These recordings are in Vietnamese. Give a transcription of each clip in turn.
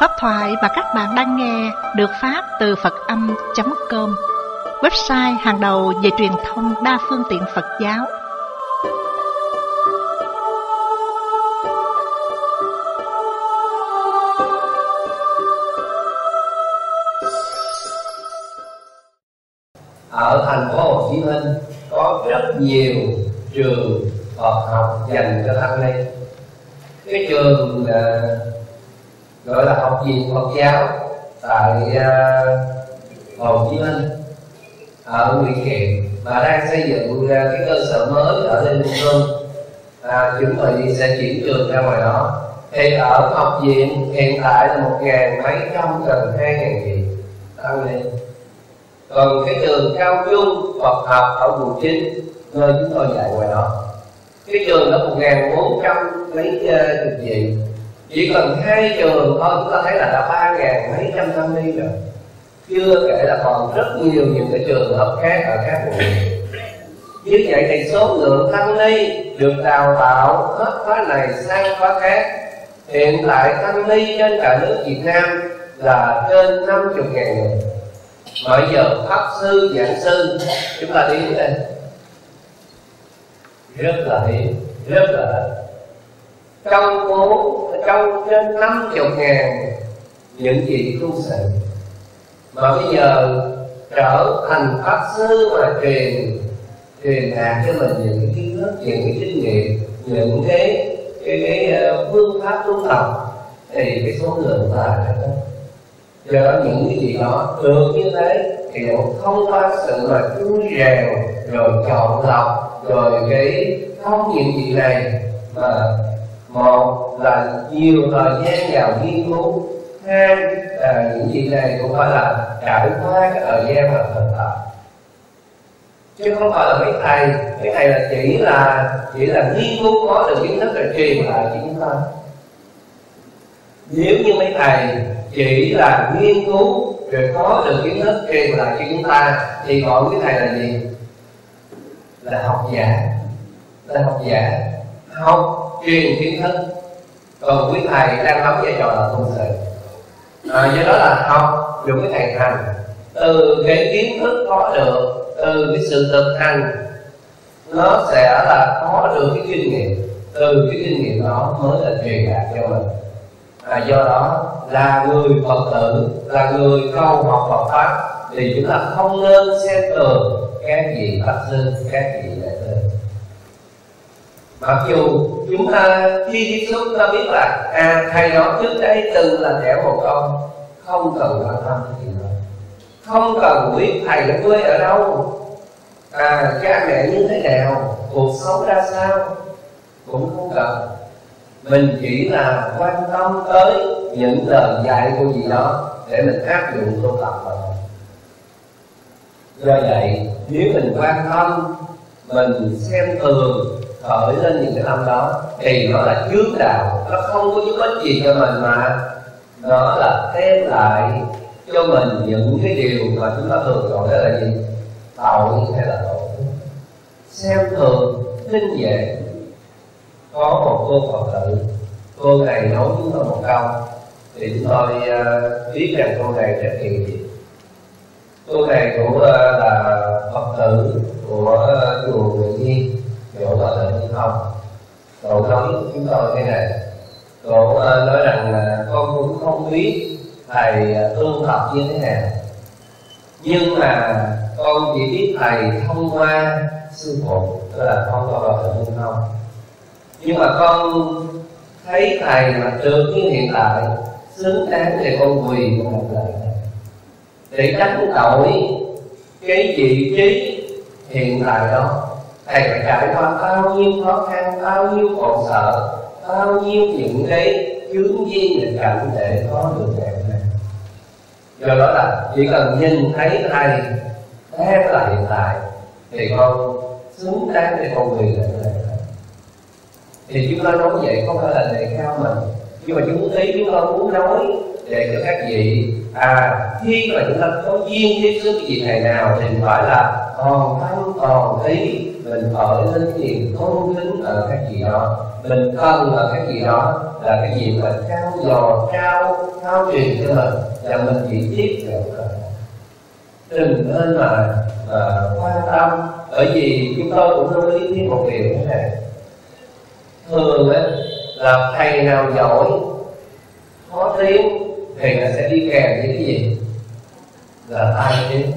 Pháp thoại mà các bạn đang nghe được phát từ Phật-âm.com, website hàng đầu về truyền thông đa phương tiện Phật giáo. Ở thành phố Hồ Chí Minh có rất nhiều trường Phật học dành cho tăng ni. Cái trường gọi là Học viện Phật giáo tại Hồ Chí Minh ở Nguyễn Kiệm mà đang xây dựng cái cơ sở mới ở Lê Minh Hương, chuẩn bị sẽ chuyển trường ra ngoài đó. Thì ở học viện hiện tại là 1.000 mấy trăm, gần 2.000 vị tăng ni. Còn cái trường cao trung Phật học ở quận 9 nơi chúng tôi dạy ngoài đó, cái trường đó 1.400 mấy chục vị. Chỉ cần 2 trường thôi chúng ta thấy là đã 3.000 mấy trăm tăng ni rồi. Chưa kể là còn rất nhiều những cái trường hợp khác ở các quận. Như vậy thì số lượng tăng ni được đào tạo hết khóa này sang khóa khác. Hiện tại tăng ni trên cả nước Việt Nam là trên 50.000 người. Bây giờ pháp sư, giảng sư chúng ta đi đến đây rất là hiếm, rất là trong trên 50.000 những vị tu sĩ mà bây giờ trở thành pháp sư mà truyền đạt cho mình những cái kiến thức, những cái kinh nghiệm, những cái phương pháp tu tập, thì cái số lượng là rất lớn. Do đó những cái gì đó được như thế thì cũng không qua sự mà chui rèo rồi chọn lọc rồi cái không những gì này, mà một là nhiều thời gian vào nghiên cứu, hai là những gì này cũng phải là trải qua cái thời gian mà thực tập, chứ không phải là mấy thầy là chỉ là nghiên cứu có được kiến thức rồi truyền lại cho chúng ta. Nếu như mấy thầy chỉ là nghiên cứu rồi có được kiến thức truyền lại cho chúng ta thì gọi cái thầy là gì? Là học giả. Là học giả, học truyền kiến thức. Còn quý thầy đang đóng vai trò là tu sĩ. Do đó là học được cái thầy hành, từ cái kiến thức có được, từ cái sự thực hành nó sẽ là có được cái kinh nghiệm. Từ cái kinh nghiệm đó mới là truyền đạt cho mình. Do đó là người Phật tử, là người cầu học Phật pháp thì chúng ta không nên xem thường các vị pháp sư, các vị đại sư. Mặc dù chúng ta khi tiếp xúc ta biết là thầy đó trước đây từng là trẻ mồ côi, không cần quan tâm cái chuyện đó, không cần biết thầy đã quê ở đâu, cha mẹ như thế nào, cuộc sống ra sao, cũng không cần. Mình chỉ là quan tâm tới những lời dạy của gì đó để mình áp dụng tu tập vào. Do vậy nếu mình quan tâm, mình xem thường, khởi lên những cái tâm đó thì nó là chướng đạo, nó không có giúp ích gì cho mình, mà nó là đem lại cho mình những cái điều mà chúng ta thường gọi đó là gì? Tội hay là tội. Xem thường, khinh dễ. Có một cô Phật tử, cô này nói chúng tôi một câu thì chúng tôi biết rằng cô này rất hiền gì. Cô này cũng là Phật tử của chùa Nguyễn Nhiên, chỗ Phật tử Nhiên Thông. Cô nói chúng tôi thế này, cô nói rằng là con cũng không biết thầy tu tập như thế nào, nhưng mà con chỉ biết thầy thông qua sư phụ, tức là thông qua Phật tử Nhiên Thông. Nhưng mà con thấy thầy mà được như hiện tại, xứng đáng để con quỳ của một lời để đánh đổi cái vị trí hiện tại đó. Thầy phải trải qua bao nhiêu khó khăn, bao nhiêu khổ sở, bao nhiêu những cái chướng duyên nghịch cảnh để có được ngày hôm nay. Do đó là chỉ cần nhìn thấy thầy đang là hiện tại thì con xứng đáng để con quỳ lại lời. Thì chúng ta nói vậy không phải là đề cao mình, nhưng mà chúng ta muốn nói để cho các vị khi mà chúng ta có duyên tiếp xúc với vị thầy nào thì phải là còn tâm còn ý mình khởi lên niềm tôn kính ở cái gì đó, mình cần ở cái gì đó là cái gì mà trao dò, trao truyền cho mình, và mình chỉ tiếp nhận thôi. Đừng nên mà quan tâm, bởi vì chúng tôi cũng lưu ý thêm một điều thế này. Thường ấy, là thầy nào giỏi có tiếng thì nó sẽ đi kèm với cái gì? Là tai tiếng.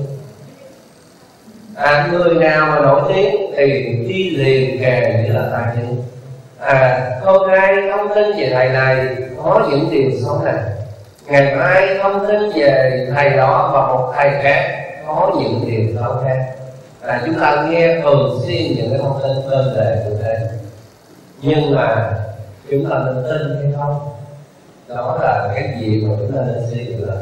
Người nào mà nổi tiếng thì đi liền kèm với là tai tiếng. Hôm nay thông tin về thầy này có những điều xấu này, ngày mai thông tin về thầy đó và một thầy khác có những điều xấu khác. Chúng ta nghe thường xuyên những cái thông tin đơn đề như thế, nhưng mà chúng ta nên tin hay không? Đó là cái gì mà chúng ta nên suy nghĩ lại.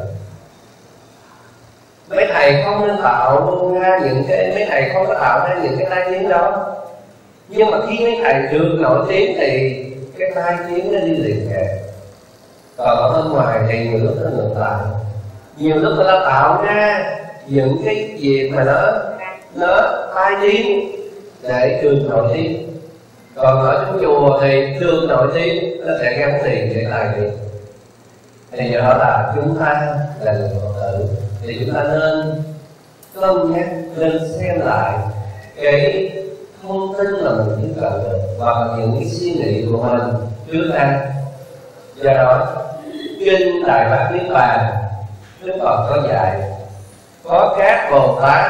Mấy thầy không nên tạo ra những cái, mấy thầy không có tạo ra những cái tai tiếng đó, nhưng mà khi mấy thầy được nổi tiếng thì cái tai tiếng nó đi liền kề. Còn ở bên ngoài thì nhiều lúc nó ngược lại, nhiều lúc người ta tạo ra những cái việc mà nó tai tiếng để trường nổi tiếng. Còn ở trong chùa thì trường nổi tiếng nó sẽ gắn liền để tai tiếng. Thì do đó là chúng ta là người Phật tử thì chúng ta nên cân nhắc, nên xem lại cái thông tin mà mình tiếp cận được và những cái suy nghĩ của mình trước đây. Do đó kinh Đại Bát Niết Bàn Đức Phật có dạy có các Bồ Tát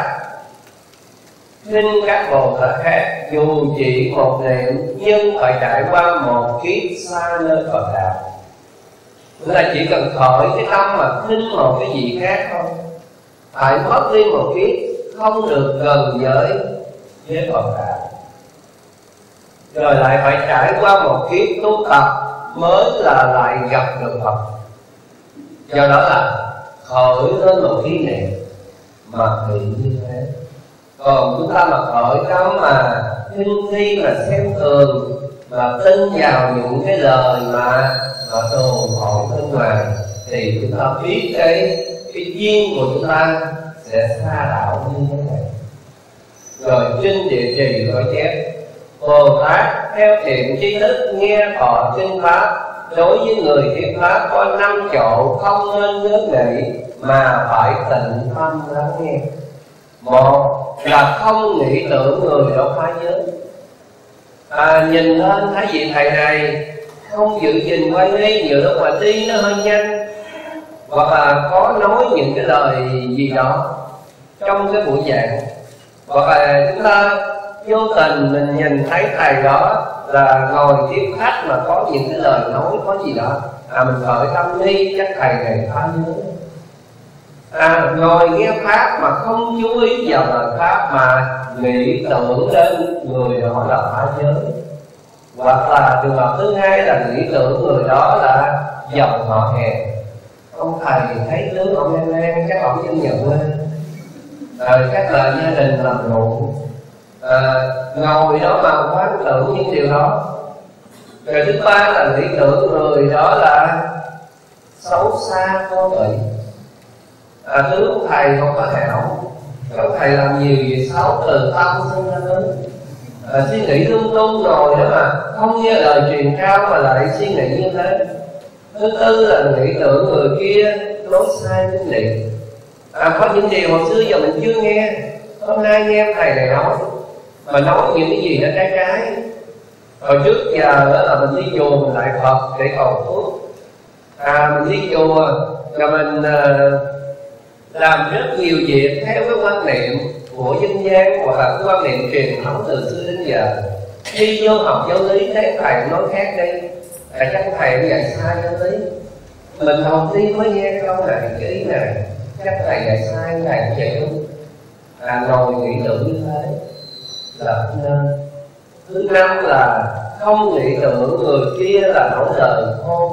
xin các Bồ Tát khác dù chỉ một niệm nhưng phải trải qua một kiếp xa nơi Phật đạo. Tức là chỉ cần khởi cái tâm mà khinh một cái gì khác thôi, phải mất đi một kiếp, không được gần với Phật đạo, rồi lại phải trải qua một kiếp tu tập mới là lại gặp được Phật. Do đó là khởi lên một ý niệm mà bị như thế. Còn chúng ta mà khởi tâm mà khinh khi mà xem thường, mà tin vào những cái lời mà đồn thổi bên ngoài, thì chúng ta biết cái duyên của chúng ta sẽ xa đạo như thế này. Rồi trên địa trì có chép Bồ Tát theo thiện tri thức nghe thọ kinh pháp, đối với người thuyết pháp có 5 chỗ không nên ngớ nghĩ mà phải tịnh tâm lắng nghe. Một là không nghĩ tưởng người đó phá giới. Nhìn lên thấy vị thầy này không giữ gìn quay đi, nhiều lúc mà đi nó hơi nhanh, hoặc là có nói những cái lời gì đó trong cái buổi giảng, hoặc là chúng ta vô tình mình nhìn thấy thầy đó là ngồi tiếp khách mà có những cái lời nói có gì đó, mình khởi tâm nghi chắc thầy này phá giới. Ngồi nghe pháp mà không chú ý vào lời pháp mà nghĩ tưởng đến người đó là phá giới. Hoặc là trường hợp thứ hai là nghĩ tưởng người đó là dòng họ hèn. Ông thầy thấy tướng ông đen đen chắc ông nhân nhận lên, chắc là gia đình làm ruộng, ngồi đó mà quán tưởng những điều đó. Rồi thứ ba là nghĩ tưởng người đó là xấu xa vô vị. Tướng thầy không có hảo, ông thầy làm nhiều việc xấu từ tâm sinh ra đến, suy nghĩ lung tung rồi đó mà không nghe lời truyền cao mà lại suy nghĩ như thế. Thứ tư là nghĩ tưởng người kia nói sai chính niệm. Có những điều hồi xưa giờ mình chưa nghe, hôm nay nghe thầy này nói, mà nói những cái gì nó trái. Hồi trước giờ đó là mình đi chùa mình lại Phật để cầu phước. Mình đi chùa rồi mình làm rất nhiều việc theo cái quan niệm của dân gian hoặc là cái quan niệm truyền thống từ xưa đến giờ. Khi vô học giáo lý thấy thầy nói khác đi, chắc thầy cũng dạy sai giáo lý. Mình đầu tiên mới nghe câu này, cái ý này, chắc thầy dạy sai, thầy cũng dạy đúng. Ngồi nghĩ tưởng như thế là không nên. Thứ năm là không nghĩ tưởng người kia là nói lời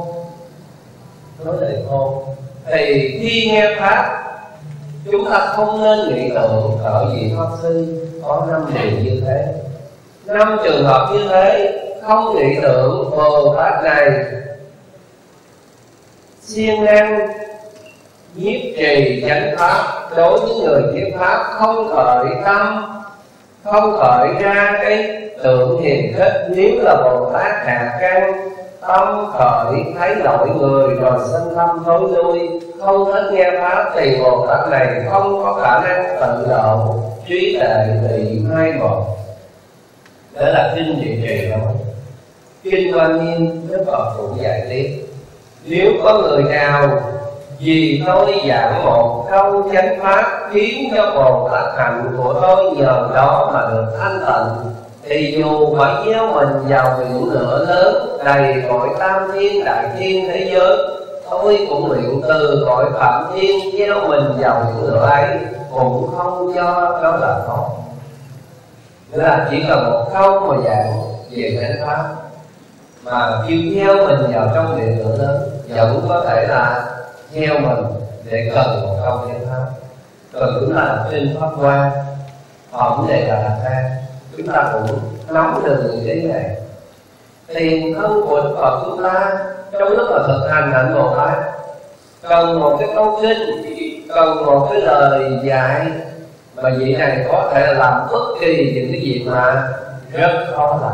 khôn. Thì khi nghe pháp chúng ta không nên nghĩ tưởng ở vị Pháp Sư có 5 điều như thế. 5 trường hợp như thế không nghĩ tưởng Bồ Tát này siêng năng nhiếp trì chánh pháp. Đối với người nhiếp pháp không khởi tâm, không khởi ra cái tưởng hiền thích. Nếu là Bồ Tát hạ căn, tâm khởi thấy lỗi người rồi sanh tâm thối lui, không thích nghe pháp, thì Bồ Tát này không có khả năng tự độ, trí tuệ bị mai một. Đó là kinh Địa Trì nói. Kinh Hoa Nghiêm Đức Phật cũng dạy tiếp: nếu có người nào vì tôi giảng một câu chánh pháp khiến cho Bồ Tát hạnh của tôi nhờ đó mà được thanh tịnh, thì dù phải gieo mình vào biển lửa lớn đầy cõi tam thiên đại thiên thế giới, tôi cũng nguyện từ cõi phạm thiên gieo mình vào biển lửa ấy, cũng không cho đó là khó. Nghĩa là chỉ cần một câu mà giảng về chánh pháp mà kêu gieo mình vào trong biển lửa lớn, vẫn có thể là gieo mình để cần một câu chánh pháp. Còn chúng ta là trên pháp hoa, phẩm đề là tha, chúng ta cũng nắm được những cái này. Tiền thân của Đức Phật chúng ta trong lúc mà thực hành hạnh Bồ Tát cần một cái câu kinh, cần một cái lời dạy mà vị này có thể là làm bất kỳ những cái việc mà rất khó làm.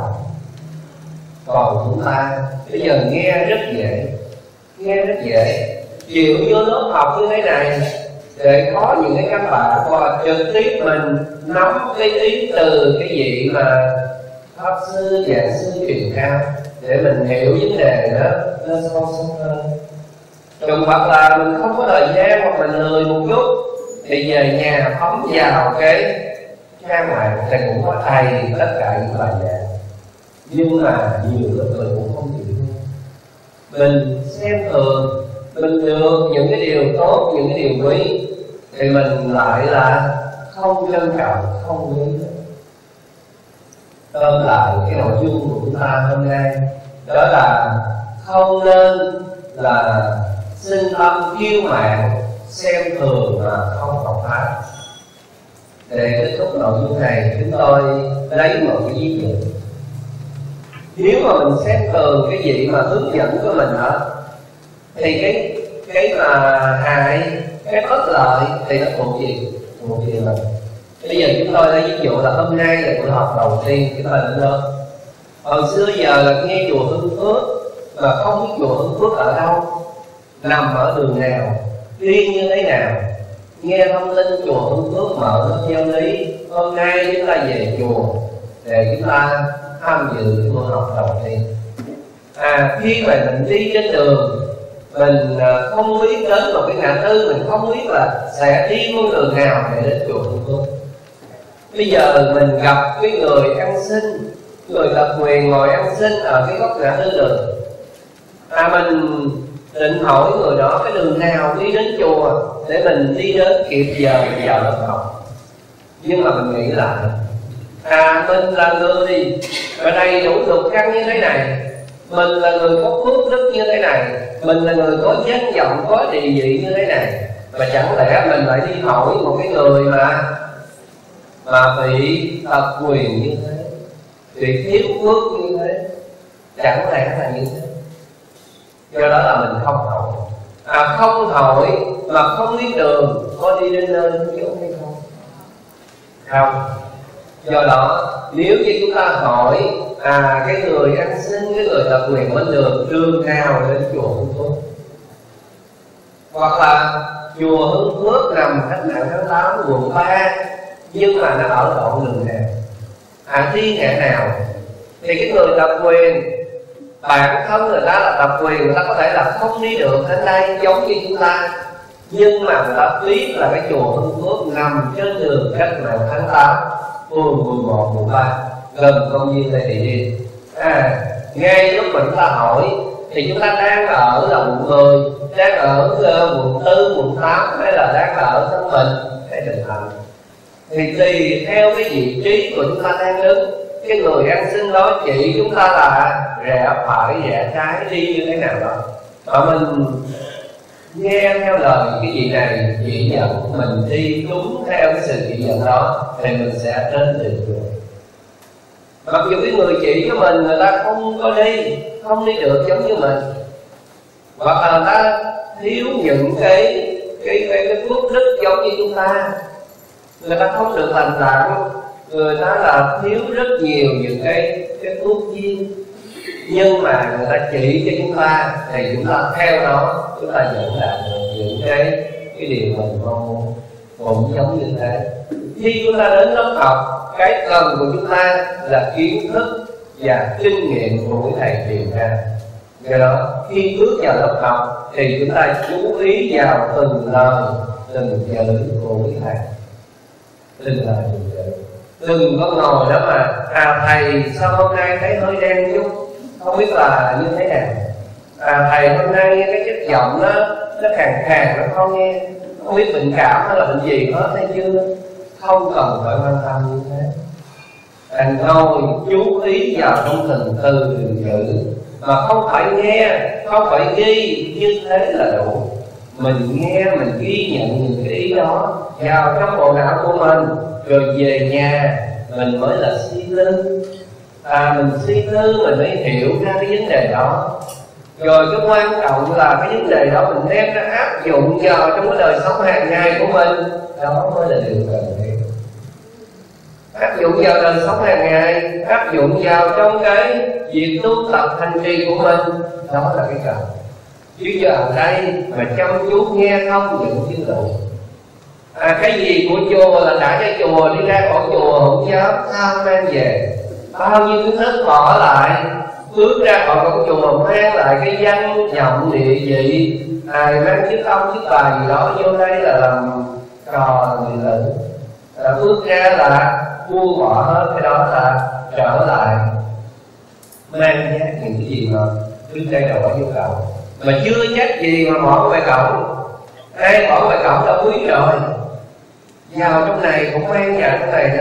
Còn chúng ta bây giờ nghe rất dễ, nghe rất dễ. Chịu vô lớp học như thế này để có những cái căn bản và trực tiếp mình nắm cái ý từ cái vị mà pháp sư, giảng sư truyền cao, để mình hiểu vấn đề đó nó sâu sắc hơn. Còn hoặc là mình không có thời gian hoặc mình lười một chút thì về nhà phóng vào cái trang mạng thì cũng có đầy tất cả những bài giảng. Nhưng mà nhiều người cũng không chịu. Mình xem thường, mình được những cái điều tốt, những cái điều quý, thì mình lại là không trân trọng, không quý. Tóm lại cái nội dung của chúng ta hôm nay đó là không nên là sinh tâm kiêu mạn, xem thường mà không học pháp. Để kết thúc nội dung này, chúng tôi lấy một cái ví dụ. Nếu mà mình xem thường cái gì mà hướng dẫn của mình đó, thì cái mà hại, cái bất lợi thì nó thuộc gì? Thuộc về mình. Bây giờ chúng tôi lấy ví dụ là hôm nay là buổi học đầu tiên chúng ta đến đó. Hồi xưa giờ là nghe chùa Hưng Phước mà không biết chùa Hưng Phước ở đâu, nằm ở đường nào, đi như thế nào. Nghe thông tin chùa Hưng Phước mở lớp giáo lý. Hôm nay chúng ta về chùa để chúng ta tham dự buổi học đầu tiên. Khi mà mình đi trên đường, mình không biết đến một cái ngã tư, mình không biết là sẽ đi con đường nào để đến chùa Hưng Phước. Bây giờ mình gặp cái người ăn xin, người tập quyền ngồi ăn xin ở cái góc ngã tư đường. Mình định hỏi người đó cái đường nào đi đến chùa để mình đi đến kịp giờ vào lớp học. Nhưng mà mình nghĩ lại, mình là người ở đây đủ lục căn như thế này, mình là người có phước đức như thế này, mình là người có danh vọng, có địa vị như thế này, mà chẳng lẽ mình lại đi hỏi một cái người mà bị tập quyền như thế, bị thiếu phước như thế, chẳng lẽ là như thế. Do đó là mình không hỏi. Không hỏi mà không biết đường, có đi đến nơi chốn hay không? Không. Do đó nếu như chúng ta hỏi cái người ăn xin, cái người tập quyền bên đường nào đến chùa Hưng Phước, hoặc là chùa Hưng Phước nằm cách mạng tháng 8 quận 3, nhưng mà nó ở đoạn đường nào, đi ngã nào, thì cái người tập quyền, bản thân người ta là tập quyền, người ta có thể là không đi được đến đây giống như chúng ta, nhưng mà người ta biết là cái chùa Hưng Phước nằm trên đường cách mạng tháng 8, phường 11, quận 3, gần công viên Lê Thị Riêng. Ngay lúc mình chúng ta hỏi thì chúng ta đang ở là quận 10, đang ở quận 4, quận 8, hay là đang ở Tân Bình hay Bình Thạnh, thì tùy theo cái vị trí của chúng ta đang đứng, cái người ăn xin đó chỉ chúng ta là rẽ phải, rẽ trái, đi như thế nào đó. Mà mình nghe theo lời cái vị này chỉ dẫn mình đi đúng theo cái sự chỉ dẫn đó, thì mình sẽ đến đường chùa. Mặc dù cái người chỉ cho mình, người ta không đi được giống như mình, hoặc là người ta thiếu những cái cái phước đức giống như chúng ta. Người ta không được lành lặn, người ta là thiếu rất nhiều những cái phước duyên, nhưng mà người ta chỉ cho chúng ta thì chúng ta theo đó, chúng ta nhận đạt được những cái điều mình mong muốn. Cũng giống như thế, khi chúng ta đến lớp học, cái cần của chúng ta là kiến thức và kinh nghiệm của quý thầy truyền ra. Do đó khi bước vào lớp học thì chúng ta chú ý vào từng lời, từng chữ của quý thầy, từng lời từng chữ. Đừng có ngồi đó mà thầy sao hôm nay thấy hơi đen chút, không biết là như thế nào. Thầy hôm nay cái chất giọng nó khàn khàn, nó không nghe, không biết bệnh cảm hay là bệnh gì hết hay chưa. Không cần phải quan tâm như thế. Ngồi chú ý vào trong từng từ từng chữ, mà không phải nghe, không phải ghi, như thế là đủ. Mình nghe, mình ghi nhận những cái ý đó vào trong bộ não của mình, rồi về nhà mình mới là suy tư. Mình suy tư mình mới hiểu ra cái vấn đề đó. Rồi cái quan trọng là cái vấn đề đó mình đem ra áp dụng vào trong cái đời sống hàng ngày của mình, đó mới là điều cần thiết. Áp dụng vào đời sống hàng ngày, áp dụng vào trong cái việc tu tập hành trì của mình, đó là cái cần. Chứ giờ ở đây mà chăm chú nghe không những chứ đủ. Cái gì của chùa là trả cho chùa, đi ra khỏi chùa không dám sao mang về. Bao nhiêu kiến thức bỏ lại, bước ra khỏi cổng chùa mang lại cái danh vọng địa vị, mang chức ông chức bà gì đó vô đây là làm trò người tử. Bước ra là buông bỏ hết cái đó, là trở lại mang giác những cái gì mà trước đây đầu ở vô cổng, mà chưa chắc gì mà bỏ ngoài cổng. Ai bỏ ngoài cổng đã quý rồi, vào trong này cũng mang vào trong này đó.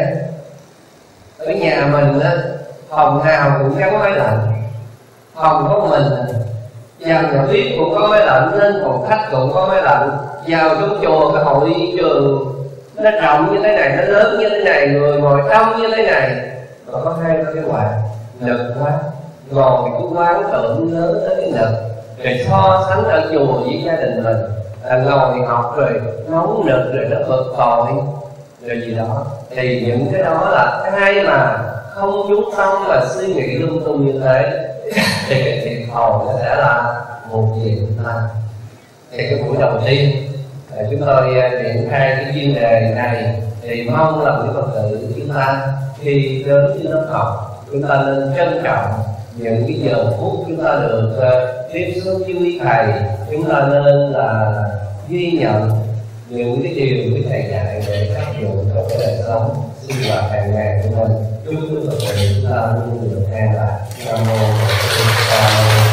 Ở nhà mình á, phòng nào cũng gắn máy lạnh, phòng của mình vào nhà bếp cũng có máy lạnh, nên phòng khách cũng có máy lạnh. Vào trong chùa, cái hội trường nó rộng như thế này, nó lớn như thế này, người ngồi đông như thế này, mà có hai cái quạt nực quá, ngồi cái quán tượng lớn tới cái nực. Rồi so sánh ở chùa với gia đình mình, ngồi học rồi nóng nực, rồi nó bực bội rồi gì đó, thì những cái đó là cái mà không chú tâm mà suy nghĩ lung tung như thế, thì cái thiệt thòi nó sẽ là một việc chúng ta. Thì cái buổi đầu tiên chúng tôi triển khai cái chuyên đề này, thì mong là quý Phật tử chúng ta khi đến với lớp học, chúng ta nên trân trọng những cái giờ phút chúng ta được tiếp xúc với quý thầy. Chúng ta nên là ghi nhận những cái điều quý thầy dạy để áp dụng trong cái đời sống sinh hoạt hàng ngày của mình. Chúc quý Phật tử chúng ta luôn được an lạc. Nam mô Phật.